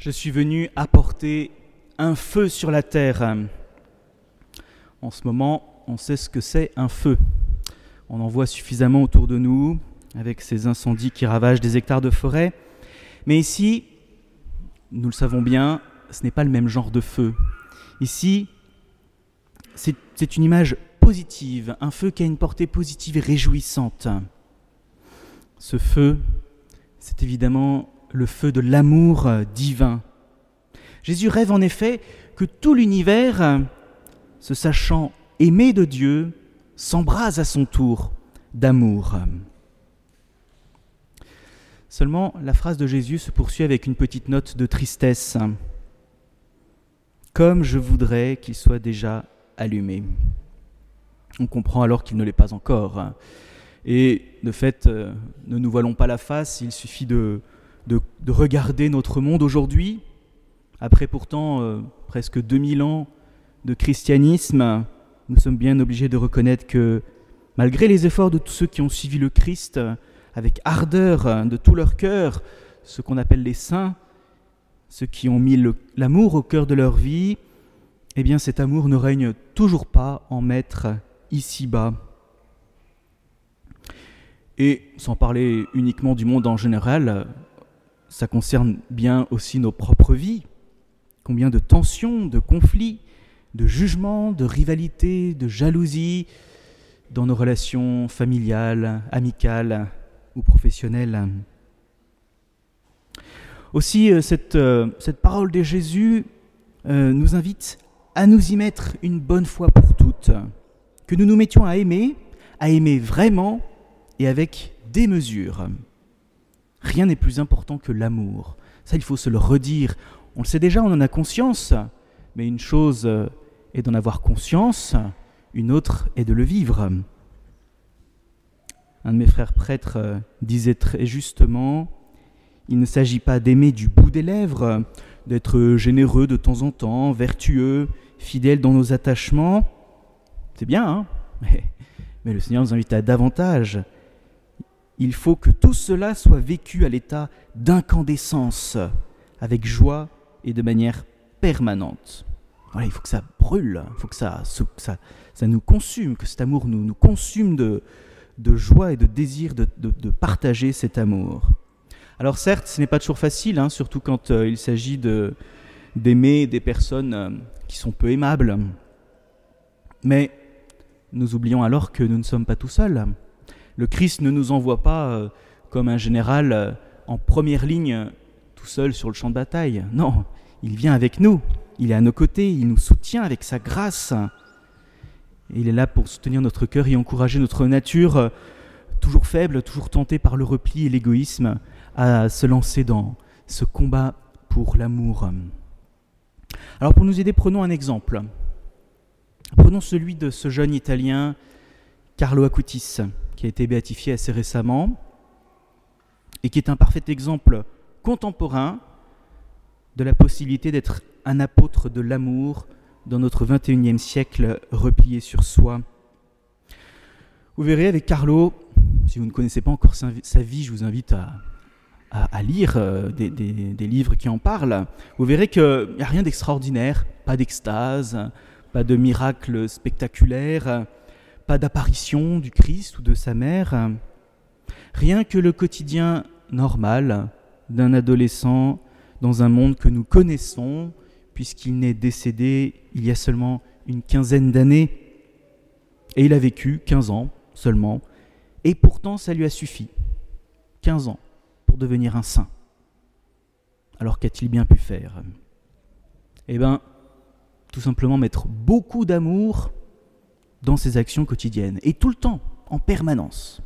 Je suis venu apporter un feu sur la terre. En ce moment, on sait ce que c'est un feu. On en voit suffisamment autour de nous, avec ces incendies qui ravagent des hectares de forêt. Mais ici, nous le savons bien, ce n'est pas le même genre de feu. Ici, c'est une image positive, un feu qui a une portée positive et réjouissante. Ce feu, c'est évidemment le feu de l'amour divin. Jésus rêve en effet que tout l'univers, se sachant aimé de Dieu, s'embrase à son tour d'amour. Seulement, la phrase de Jésus se poursuit avec une petite note de tristesse. Comme je voudrais qu'il soit déjà allumé. On comprend alors qu'il ne l'est pas encore. Et de fait, ne nous voilons pas la face, il suffit de regarder notre monde aujourd'hui. Après pourtant presque 2000 ans de christianisme, nous sommes bien obligés de reconnaître que malgré les efforts de tous ceux qui ont suivi le Christ avec ardeur de tout leur cœur, ce qu'on appelle les saints, ceux qui ont mis l'amour au cœur de leur vie, eh bien cet amour ne règne toujours pas en maître ici-bas. Et sans parler uniquement du monde en général, ça concerne bien aussi nos propres vies. Combien de tensions, de conflits, de jugements, de rivalités, de jalousies dans nos relations familiales, amicales ou professionnelles. Aussi, cette parole de Jésus nous invite à nous y mettre une bonne fois pour toutes, que nous nous mettions à aimer vraiment et avec des mesures. Rien n'est plus important que l'amour. Ça, il faut se le redire. On le sait déjà, on en a conscience, mais une chose est d'en avoir conscience, une autre est de le vivre. Un de mes frères prêtres disait très justement, il ne s'agit pas d'aimer du bout des lèvres, d'être généreux de temps en temps, vertueux, fidèle dans nos attachements. C'est bien, hein ? Mais le Seigneur nous invite à davantage. Il faut que tout cela soit vécu à l'état d'incandescence, avec joie et de manière permanente. Voilà, il faut que ça brûle, il faut que ça nous consume, que cet amour nous consume de joie et de désir de partager cet amour. Alors certes, ce n'est pas toujours facile, surtout quand il s'agit d'aimer des personnes qui sont peu aimables. Mais nous oublions alors que nous ne sommes pas tout seuls. Le Christ ne nous envoie pas comme un général en première ligne, tout seul sur le champ de bataille. Non, il vient avec nous, il est à nos côtés, il nous soutient avec sa grâce. Et il est là pour soutenir notre cœur et encourager notre nature, toujours faible, toujours tentée par le repli et l'égoïsme, à se lancer dans ce combat pour l'amour. Alors pour nous aider, prenons un exemple. Prenons celui de ce jeune Italien, Carlo Acutis, qui a été béatifié assez récemment et qui est un parfait exemple contemporain de la possibilité d'être un apôtre de l'amour dans notre 21e siècle replié sur soi. Vous verrez avec Carlo, si vous ne connaissez pas encore sa vie, je vous invite à lire des livres qui en parlent. Vous verrez qu'il n'y a rien d'extraordinaire, pas d'extase, pas de miracle spectaculaire, pas d'apparition du Christ ou de sa mère. Rien que le quotidien normal d'un adolescent dans un monde que nous connaissons, puisqu'il n'est décédé il y a seulement une quinzaine d'années. Et il a vécu 15 ans seulement. Et pourtant, ça lui a suffi. 15 ans pour devenir un saint. Alors qu'a-t-il bien pu faire ? Eh bien, tout simplement mettre beaucoup d'amour dans ses actions quotidiennes. Et tout le temps, en permanence.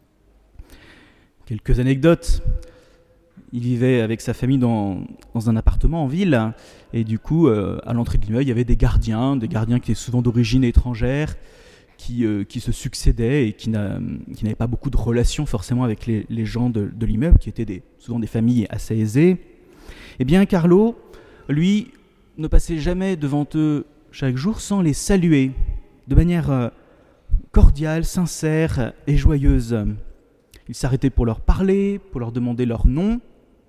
Quelques anecdotes. Il vivait avec sa famille dans un appartement en ville, et du coup, à l'entrée de l'immeuble, il y avait des gardiens qui étaient souvent d'origine étrangère, qui se succédaient et qui n'avaient pas beaucoup de relations forcément avec les gens de l'immeuble, qui étaient souvent des familles assez aisées. Eh bien, Carlo, lui, ne passait jamais devant eux chaque jour sans les saluer, de manière cordiale, sincère et joyeuse. Il s'arrêtait pour leur parler, pour leur demander leur nom, et puis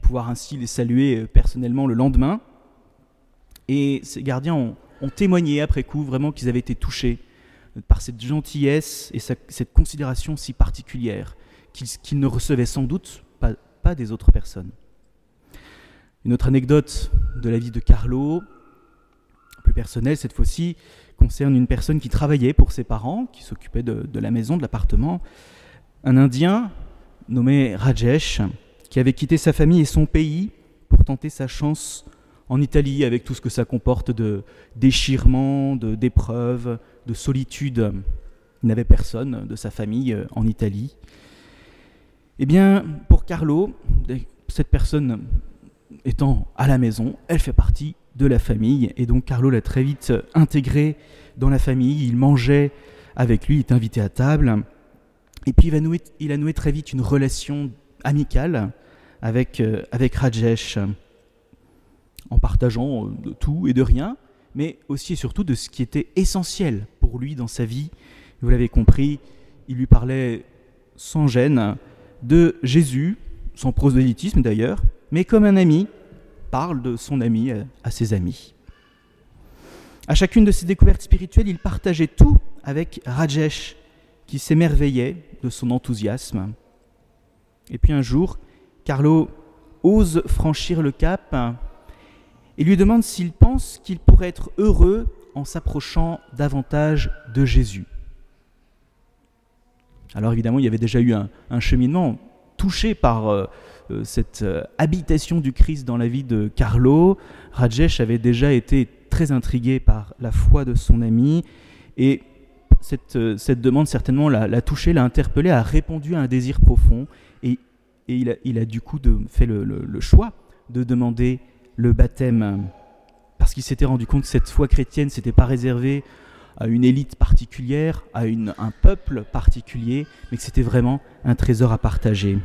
pouvoir ainsi les saluer personnellement le lendemain. Et ces gardiens ont témoigné après coup vraiment qu'ils avaient été touchés par cette gentillesse et cette considération si particulière qu'ils ne recevaient sans doute pas des autres personnes. Une autre anecdote de la vie de Carlo, plus personnelle cette fois-ci, concerne une personne qui travaillait pour ses parents, qui s'occupait de la maison, de l'appartement, un Indien nommé Rajesh, qui avait quitté sa famille et son pays pour tenter sa chance en Italie, avec tout ce que ça comporte de déchirement, d'épreuves, de solitude. Il n'avait personne de sa famille en Italie. Eh bien, pour Carlo, cette personne étant à la maison, elle fait partie de la famille, et donc Carlo l'a très vite intégré dans la famille. Il mangeait avec lui, il est invité à table, et puis il a noué très vite une relation amicale avec Rajesh, en partageant de tout et de rien, mais aussi et surtout de ce qui était essentiel pour lui dans sa vie. Vous l'avez compris, il lui parlait sans gêne de Jésus, sans prosélytisme d'ailleurs, mais comme un ami parle de son ami à ses amis. À chacune de ses découvertes spirituelles, il partageait tout avec Rajesh, qui s'émerveillait de son enthousiasme. Et puis un jour, Carlo ose franchir le cap et lui demande s'il pense qu'il pourrait être heureux en s'approchant davantage de Jésus. Alors évidemment, il y avait déjà eu un cheminement touché par cette habitation du Christ dans la vie de Carlo. Rajesh avait déjà été très intrigué par la foi de son ami, et cette demande certainement l'a touché, l'a interpellé, a répondu à un désir profond, et il a du coup fait le choix de demander le baptême, parce qu'il s'était rendu compte que cette foi chrétienne n'était pas réservée à une élite particulière, à un peuple particulier, mais que c'était vraiment un trésor à partager.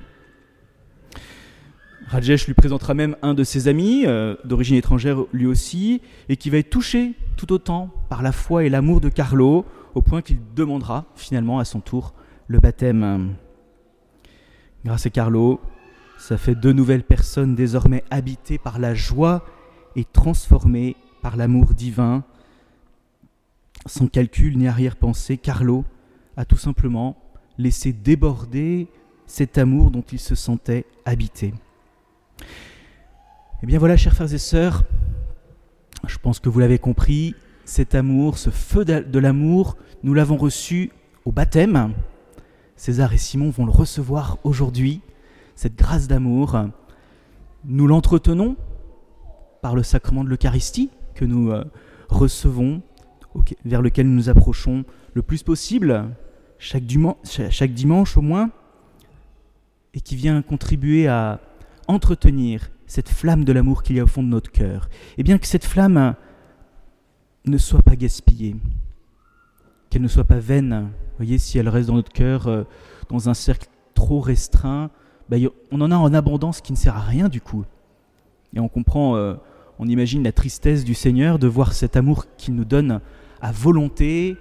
Rajesh lui présentera même un de ses amis, d'origine étrangère lui aussi, et qui va être touché tout autant par la foi et l'amour de Carlo, au point qu'il demandera finalement à son tour le baptême. Grâce à Carlo, ça fait 2 nouvelles personnes désormais habitées par la joie et transformées par l'amour divin. Sans calcul ni arrière-pensée, Carlo a tout simplement laissé déborder cet amour dont il se sentait habité. Eh bien voilà, chers frères et sœurs, je pense que vous l'avez compris, cet amour, ce feu de l'amour, nous l'avons reçu au baptême. César et Simon vont le recevoir aujourd'hui, cette grâce d'amour. Nous l'entretenons par le sacrement de l'Eucharistie que nous recevons, vers lequel nous nous approchons le plus possible, chaque dimanche au moins, et qui vient contribuer à entretenir cette flamme de l'amour qu'il y a au fond de notre cœur. Et bien que cette flamme ne soit pas gaspillée, qu'elle ne soit pas vaine. Vous voyez, si elle reste dans notre cœur, dans un cercle trop restreint, on en a en abondance qui ne sert à rien du coup. Et on comprend, on imagine la tristesse du Seigneur de voir cet amour qu'il nous donne à volonté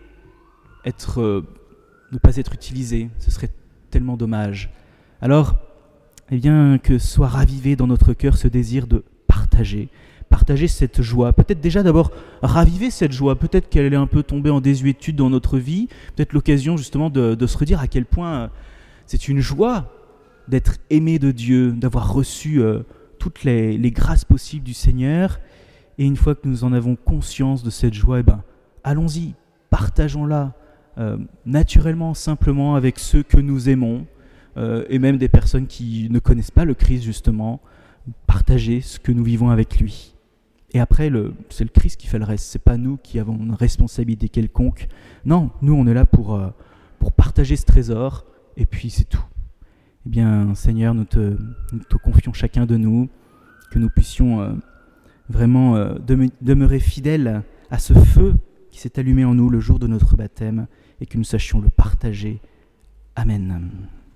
ne pas être utilisé. Ce serait tellement dommage. Alors, eh bien, que soit ravivé dans notre cœur ce désir de partager cette joie. Peut-être déjà d'abord raviver cette joie. Peut-être qu'elle est un peu tombée en désuétude dans notre vie. Peut-être l'occasion justement de se redire à quel point c'est une joie d'être aimé de Dieu, d'avoir reçu toutes les grâces possibles du Seigneur. Et une fois que nous en avons conscience de cette joie, allons-y, partageons-la naturellement, simplement avec ceux que nous aimons, et même des personnes qui ne connaissent pas le Christ justement. Partager ce que nous vivons avec lui. Et après, c'est le Christ qui fait le reste. C'est pas nous qui avons une responsabilité quelconque. Non, nous on est là pour partager ce trésor, et puis c'est tout. Eh bien, Seigneur, nous te confions chacun de nous, que nous puissions vraiment demeurer fidèles à ce feu qui s'est allumé en nous le jour de notre baptême, et que nous sachions le partager. Amen.